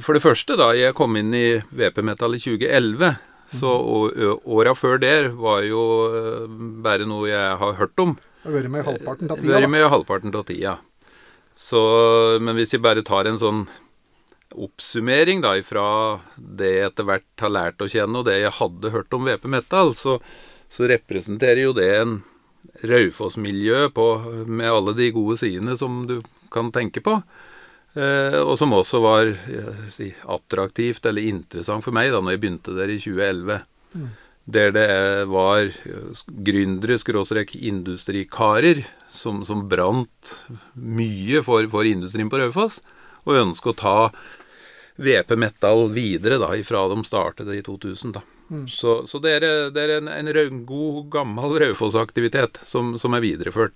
For det første da, jeg kom inn i VP Metal i 2011, så året før der var jo bare noe jeg har hørt om. Det har vært med i halvparten av tida. Det har vært med i halvparten av tida. Så, men hvis jeg bare tar en sånn oppsummering da, ifra det jeg etter hvert har lært å kjenne, og det jeg hadde hørt om VP Metal, så representerer jo det en Raufoss-miljø med alle de gode sidene som du kan tenke på, og som også var attraktivt eller interessant for meg da når jeg begynte der i 2011. Der det var gründere, industrikarer, som brant mye for industrien på Raufoss, og ønsket å ta VP Metal videre da, ifra de startet i 2000 da. Så det er en god, gammel Raufoss-aktivitet som videreført.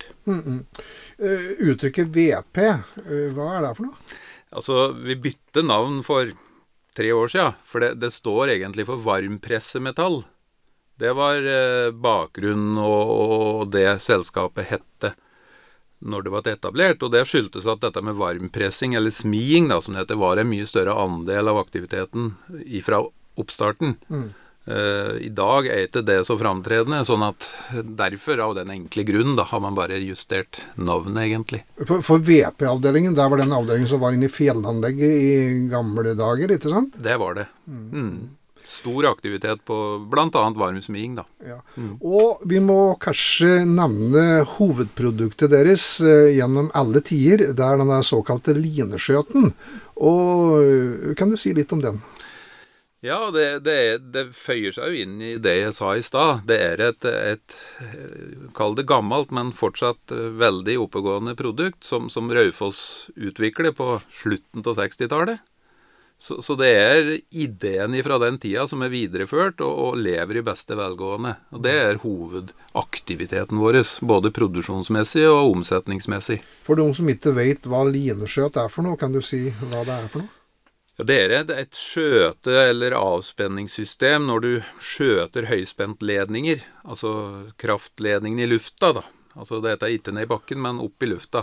Uttrykket VP, hva er det for noe? Altså, vi bytte navn for 3 år siden, for det står egentlig for varmpressemetall. Det var bakgrunnen og det selskapet hette når det var etablert, og det skyldtes at dette med varmpressing, eller smiing da, som det heter, var en mye større andel av aktiviteten fra oppstarten. I dag er ikke det så framtredende, sånn at derfor, av den enkle grunnen, da har man bare justert navnet egentlig. For VP-avdelingen, der var den avdelingen som var inne i fjellanlegget i gamle dager, ikke sant? Det var det. Stor aktivitet på blant annet varmsmiing da. Ja. Og vi må kanskje nevne hovedproduktet deres gjennom alle tider, det er denne såkalte lineskjøten. Og kan du si litt om den? Ja, det føyer seg jo inn i det jeg sa i stad. Det er et kall det gammelt, men fortsatt veldig oppegående produkt som Raufoss utvikler på slutten av 60-tallet. Så det er ideen fra den tida som er videreført og lever i beste velgående. Og det er hovedaktiviteten vår, både produksjonsmessig og omsetningsmessig. For de som ikke vet hva lineskjøt er for noe, kan du si hva det er for noe? Ja, det er et skjøte- eller avspenningssystem når du skjøter høyspentledninger, altså kraftledningen i lufta da. Altså dette er ikke ned i bakken, men opp i lufta.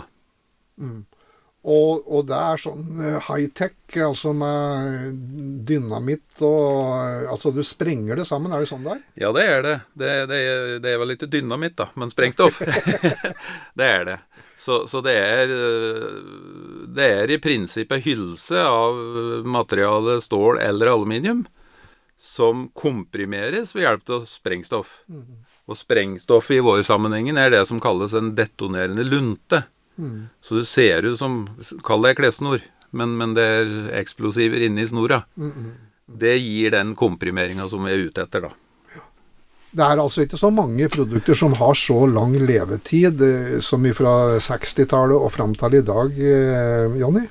Og det er sånn high-tech, altså med dynamitt og altså du sprenger det sammen, er det sånn der? Ja, det er det. Det er vel ikke dynamitt da, men sprengstoff. Det er det. Så det er i prinsippet hylse av materiale stål eller aluminium som komprimeres ved hjelp av sprengstoff. Og sprengstoff i våre sammenhengen er det som kalles en detonerende lunte. Så det ser ut som, kall det klesnor, men det er eksplosiver inne i snora. Det gir den komprimeringen som vi er ute etter da. Det er altså ikke så mange produkter som har så lang levetid som fra 60-tallet og frem til i dag, Jonny?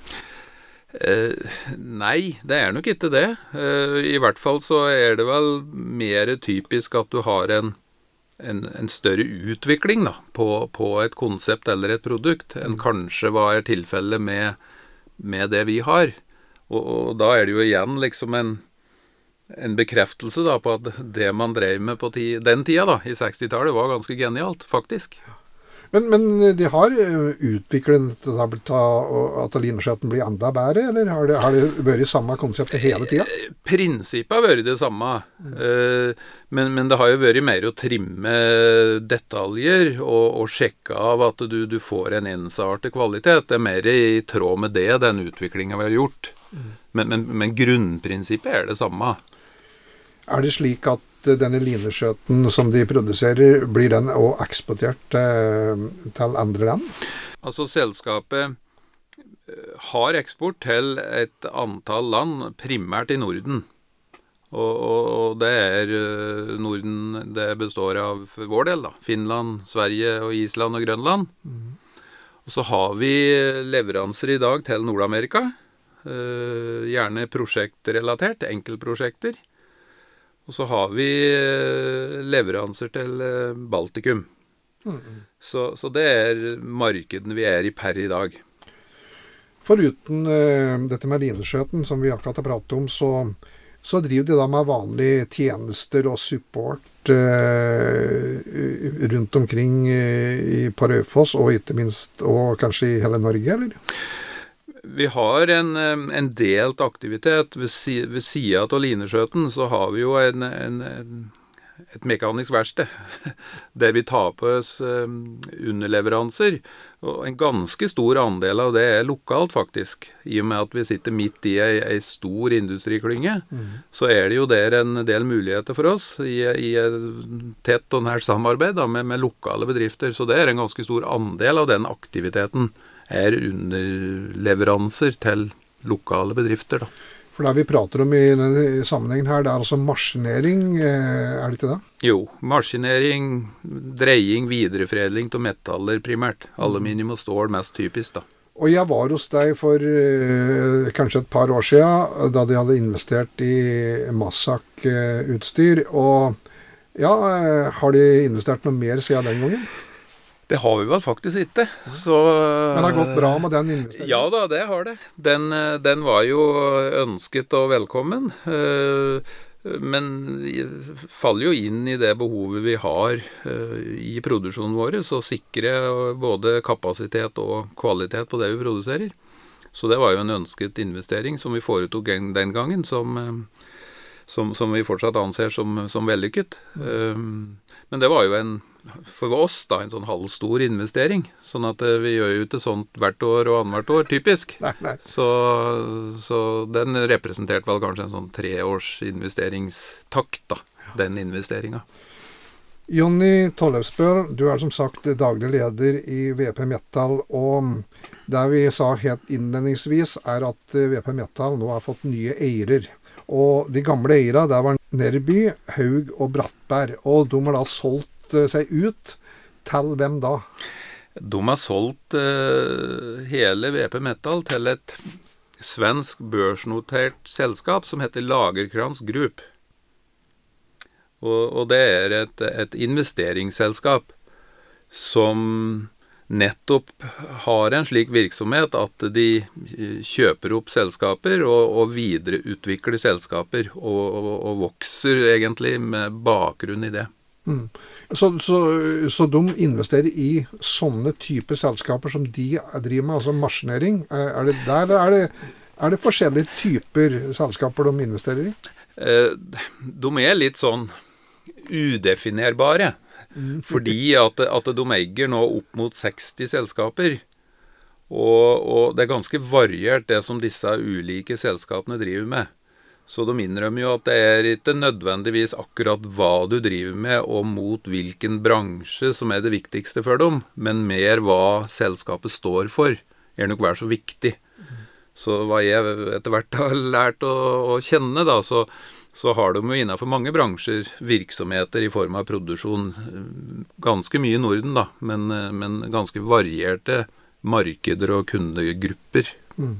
Nei, det er nok ikke det. I hvert fall så er det vel mer typisk at du har en større utvikling da, på et konsept eller et produkt enn kanskje hva er tilfellet med det vi har. Og da er det jo igjen liksom en bekreftelse da, på at det man drev med på den tida da, i 60-tallet var ganske genialt, faktisk. Men de har utviklet at lineskjøten blir enda bedre, eller har det vært samme konseptet hele tida? Prinsippet har vært det samme, men det har jo vært mer å trimme detaljer og sjekke av at du får en ensartet kvalitet. Det er mer i tråd med det, den utviklingen vi har gjort. Men grunnprinsippet er det samme. Er det slik at denne lineskjøten som de produserer, blir den også eksportert til andre land? Altså selskapet har eksport til et antall land, primært i Norden. Og det er Norden, det består av for vår del da, Finland, Sverige og Island og Grønland. Og så har vi leveranser i dag til Nord-Amerika, gjerne prosjektrelatert, enkeltprosjekter. Og så har vi leveranser til Baltikum. Så det er markeden vi er i per i dag. Foruten dette med lineskjøten som vi akkurat har pratet om, så driver de da med vanlige tjenester og support rundt omkring på Raufoss, og ikke minst og kanskje i hele Norge, eller? Vi har en delt aktivitet. Ved siden av lineskjøten så har vi jo et mekanisk verksted, der vi tar på oss underleveranser. Og en ganske stor andel av det lokalt, faktisk. I og med at vi sitter midt i en stor industriklynge, så det jo der en del muligheter for oss i tett og nært samarbeid da, med lokale bedrifter. Så det en ganske stor andel av den aktiviteten underleveranser til lokale bedrifter, da. For det vi prater om i denne sammenhengen her, det altså maskinering, det ikke det? Jo, maskinering, dreying, videreforedling til metaller primært. Aluminium og stål mest typisk, da. Og jeg var hos deg for kanskje et par år siden, da de hadde investert i Mazak-utstyr. Og ja, har de investert noe mer siden den gangen? Det har vi vel faktisk ikke. Så, men det har gått bra med den investeringen? Ja da, det har det. Den var jo ønsket og velkommen. Men faller jo inn i det behovet vi har i produksjonen vår, så sikre både kapasitet og kvalitet på det vi produserer. Så det var jo en ønsket investering som vi foretok den gangen, som vi fortsatt anser som vellykket. Men det var jo for oss da, en sånn halvstor investering, sånn at vi gjør jo ikke sånt hvert år og annethvert år, typisk. Nei. Så den representerte vel kanskje en sånn 3 års investeringstakt da, den investeringen. Jonny Tollefsbø, du som sagt daglig leder i VP Metal, og det vi sa helt innledningsvis at VP Metal nå har fått nye eiere. Og de gamle eierne, det var Nerby, Haug og Brattberg, og de har da solgt seg ut til hvem da? De har solgt hele VP Metal til et svensk børsnotert selskap som heter Lagercrantz Group. Og det et investeringsselskap som nettopp har en slik virksomhet at de kjøper opp selskaper og videreutvikler selskaper og vokser egentlig med bakgrunn i det. Så de investerer i sånne typer selskaper som de driver med, altså maskinering. Er det forskjellige typer selskaper de investerer i? De litt sånn udefinerbare. Fordi at de eier nå opp mot 60 selskaper. Og det ganske variert det som disse ulike selskapene driver med. Så de innrømmer jo at det ikke nødvendigvis akkurat hva du driver med og mot hvilken bransje som det viktigste for dem, men mer hva selskapet står for, nok være så viktig. Så hva jeg etter hvert har lært å kjenne da, så har de jo innenfor mange bransjer virksomheter i form av produksjon, ganske mye i Norden da, men ganske varierte markeder og kundegrupper.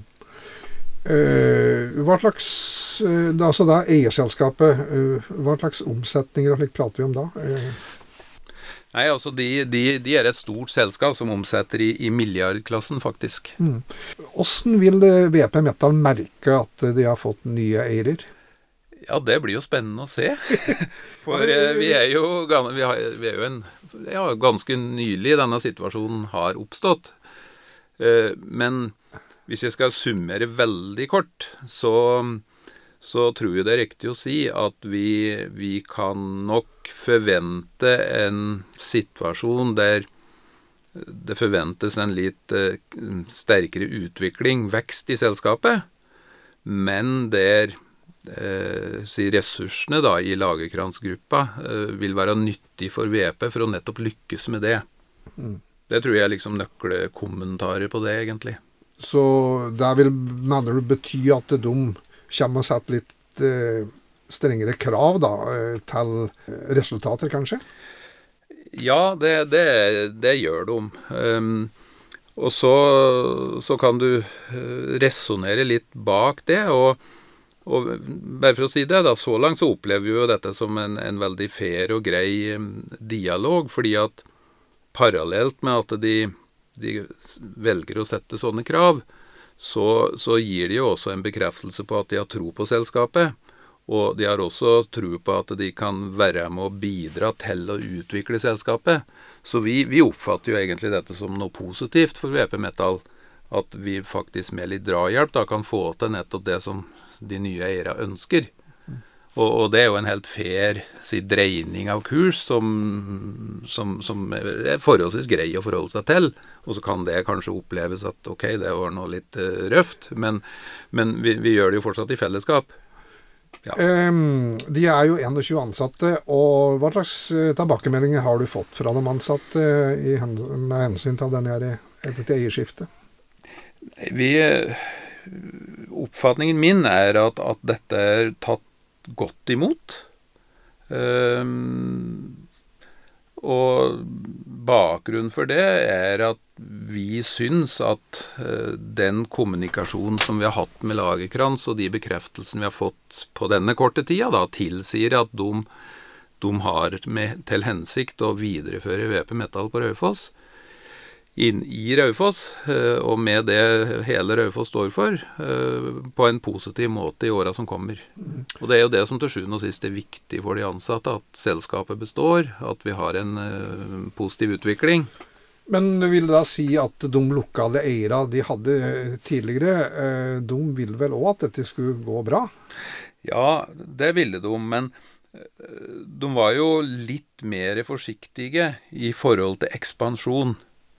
Hva slags altså da eierselskapet, hva slags omsetninger og slik prater vi om da? Nei, altså de et stort selskap som omsetter i milliardklassen faktisk. Hvordan vil VP Metal merke at de har fått nye eiere? Ja, det blir jo spennende å se. For vi jo ganske nylig denne situasjonen har oppstått. Men hvis jeg skal summere veldig kort, så tror jeg det riktig å si at vi kan nok forvente en situasjon der det forventes en litt sterkere utvikling, vekst i selskapet, men der ressursene da, i Lagercrantz-gruppa vil være nyttig for VP for å nettopp lykkes med det. Det tror jeg liksom nøkkelkommentarer på det, egentlig. Så det vil mener du bety at de kommer og setter litt strengere krav da, til resultater, kanskje? Ja, det gjør de. Og så kan du resonere litt bak det, og bare for å si det, da, så langt så opplever vi jo dette som en veldig fair og grei dialog, fordi at parallelt med at de velger å sette sånne krav, så gir de jo også en bekreftelse på at de har tro på selskapet, og de har også tro på at de kan være med å bidra til å utvikle selskapet. Så vi oppfatter jo egentlig dette som noe positivt for VP Metal, at vi faktisk med litt drahjelp da kan få til nettopp det som de nye eierne ønsker. Og det er jo en helt fair dreining av kurs som er forholdsvis grei å forholde seg til. Og så kan det kanskje oppleves at ok, det var noe litt røft, men vi gjør det jo fortsatt i fellesskap. Ja. De er jo 21 ansatte, og hva slags tilbakemeldinger har du fått fra de ansatte med hensyn til dette eierskiftet? Oppfatningen min er at dette er tatt godt imot. Og bakgrunnen for det er at vi syns at den kommunikasjonen som vi har hatt med Lagercrantz og de bekreftelsene vi har fått på denne korte tida da, tilsier at de har til hensikt å videreføre VP Metal på Raufoss inn i Raufoss, og med det hele Raufoss står for, på en positiv måte i åra som kommer. Og det er jo det som til sjuende og sist er viktig for de ansatte, at selskapet består, at vi har en positiv utvikling. Men vil det da si at de lokale eierne de hadde tidligere, de ville vel også at dette skulle gå bra? Ja, det ville de, men de var jo litt mer forsiktige i forhold til ekspansjon.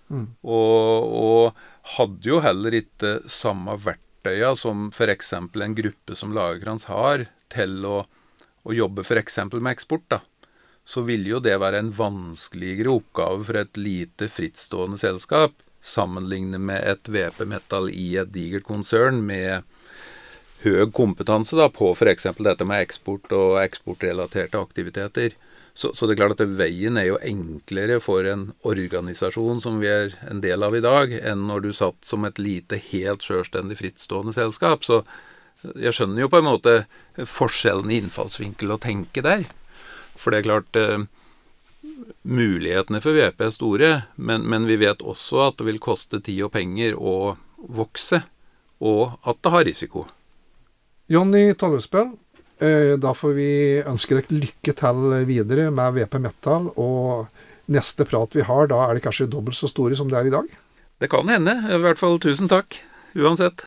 Og hadde jo heller ikke samme verktøya som for eksempel en gruppe som Lagercrantz har til å jobbe for eksempel med eksport da. Så ville jo det være en vanskeligere oppgave for et lite frittstående selskap sammenlignet med et VP Metal i et digert konsern med høy kompetanse da, på for eksempel dette med eksport og eksportrelaterte aktiviteter. Så det er klart at veien er jo enklere for en organisasjon som vi er en del av i dag, enn når du satt som et lite, helt selvstendig frittstående selskap. Så jeg skjønner jo på en måte forskjellen i innfallsvinkel å tenke der. For det er klart, mulighetene for VP er store, men vi vet også at det vil koste tid og penger å vokse, og at det har risiko. Jonny Tollefsbøl, da får vi ønske deg lykke til videre med VP Metal, og neste prat vi har, da er det kanskje dobbelt så store som det er i dag? Det kan hende, i hvert fall 1000 takk, uansett.